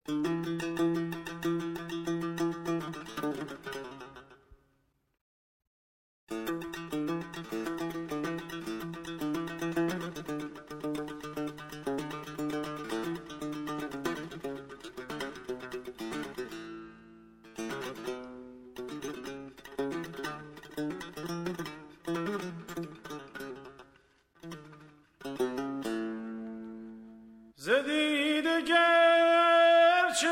زدیده گرچه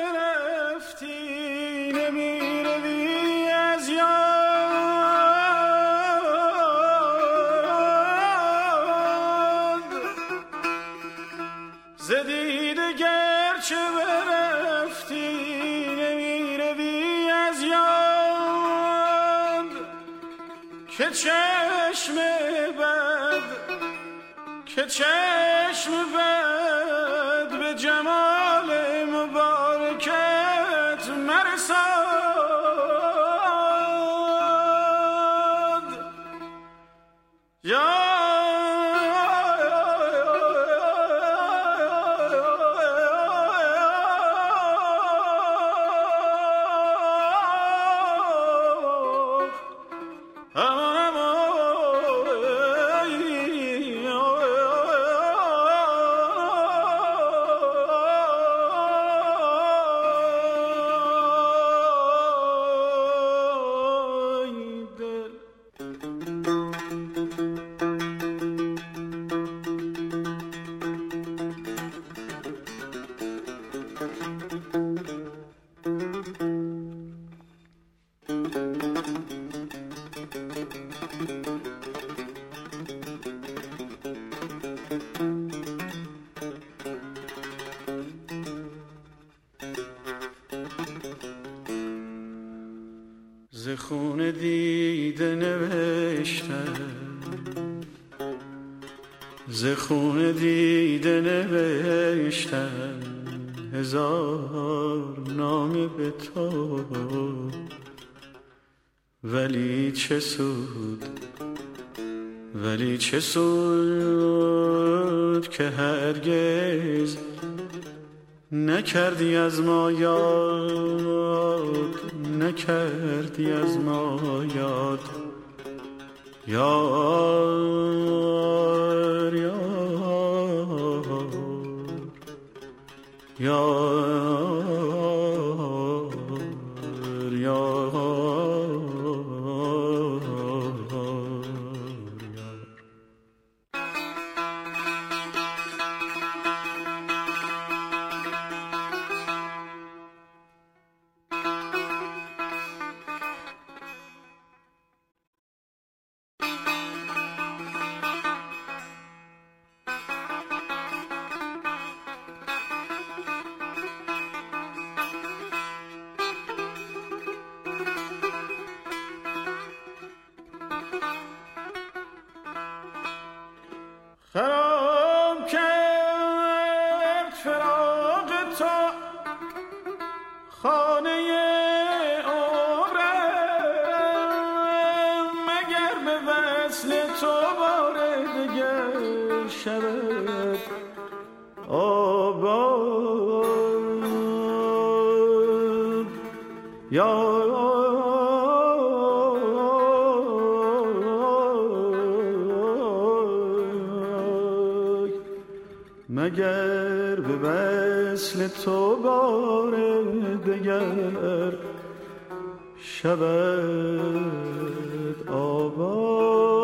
برفتی نمیروی از یاد، زدیده گرچه برفتی نمیروی از یاد، که چشم بد به جمال مبارکت مرساد. یا ز خون دیده نوشتم، ز خون دیده نوشتم هزار نامه به تو، ولی چه سود که هرگز نکردی از ما یاد، نکردی از ما یاد. یار یار یار یار. خراب کرد فراق تو خانه عمرم، مگر به وصل تو بار دگر شود آباد. یا مگر به وصل تو بار دگر شود آباد.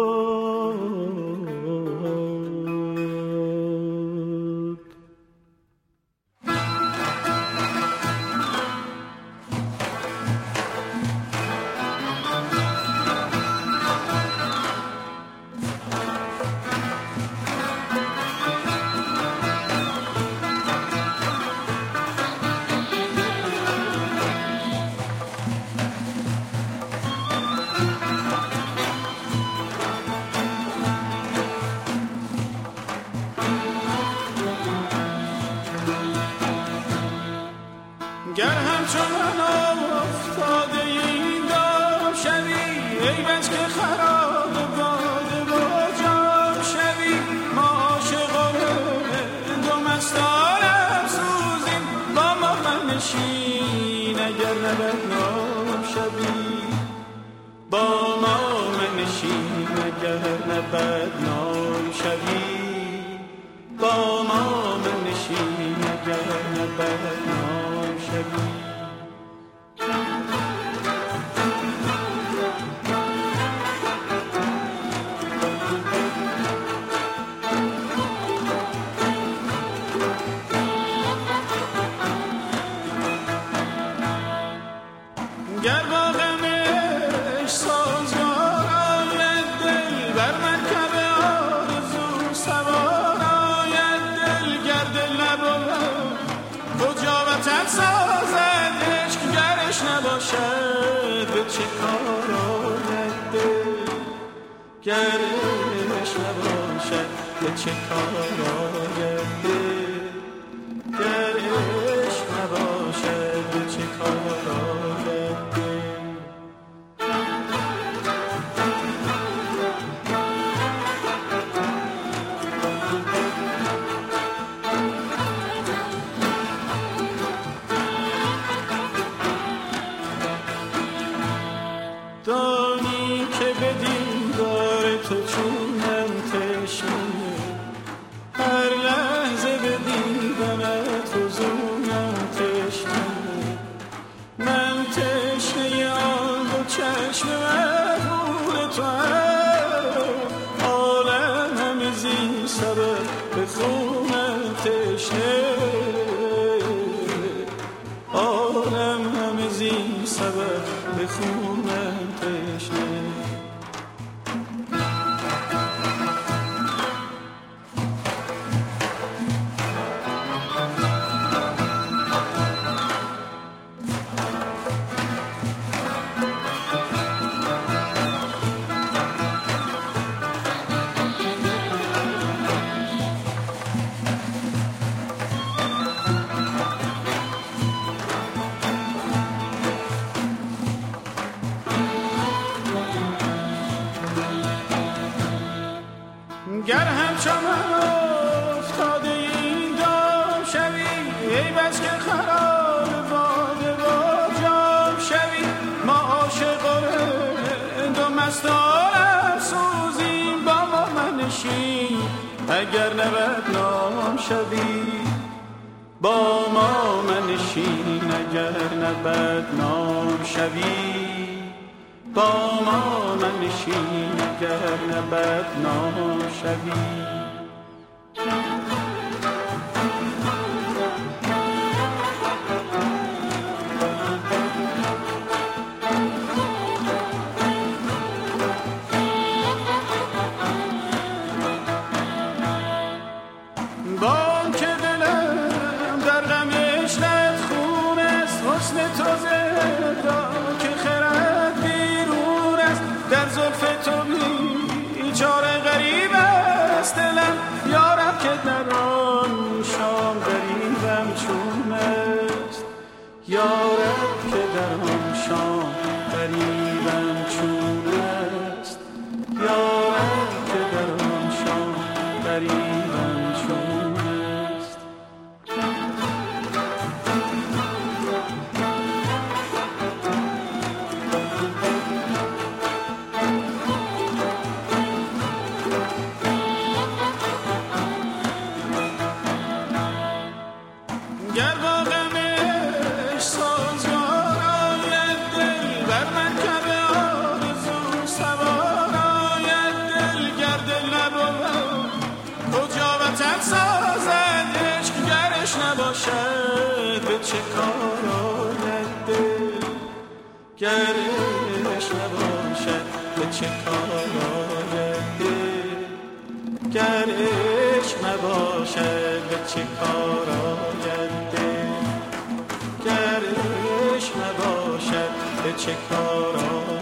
گر همچون من افتاده این دام شوی، ای بس که خراب باده با جام شوی. ما عاشقان دو مستان افسوزیم با ما منشین اگر نه بدنام شوی، با ما منشین اگر نه بدنام شوی، با ما منشین اگر نه بدنام شوی. گر با غمش سازگار آید دل، بر مرکب آرزو سوار آید دل. گر دل نبود کجا وطن سازد عشق، گرش نباشد به چه کار آید دل، گرش نباشد به چه کار آید دل، گرش نباشد به چه کار آید. دانی که به دیدار تو چونم تشنه، هر لحظه به دیدنت حضورم تشنه. من تشنه آن دو چشم مغرور تو هم، عالم همه زی سبب به خونم تشنه، عالم همه زی سبب به خونم تشنه. گر همچون من افتاده این دام شوی، ای بس که خراب باده با جام شوی. ما عاشقان و مستان سوزیم، با ما منشین اگر نه بدنام شوی، با ما منشین اگر نه بدنام شوی، با ما منشین اگر نه بدنام شوی. بان که دلم در غمش لت خون است، حسن تو زنده که خرد بیرون است. در زلف تو بیچاره غریب است دلم، یارب که در آن شام غریبم چون است، یارب که در آن شام غریبم چون است، یارب که در آن شام غریبم چون است. گر با غمش سازگار آید دل، بر مرکب آرزو سوار آید دل. گر دل نبود کجا وطن سازد عشق، گرش نباشد به چه کار آید دل، گرش نباشد به چه کار آید دل، گرش نباشد به چه کار آید دل، گرش نباشد به چه کار آید.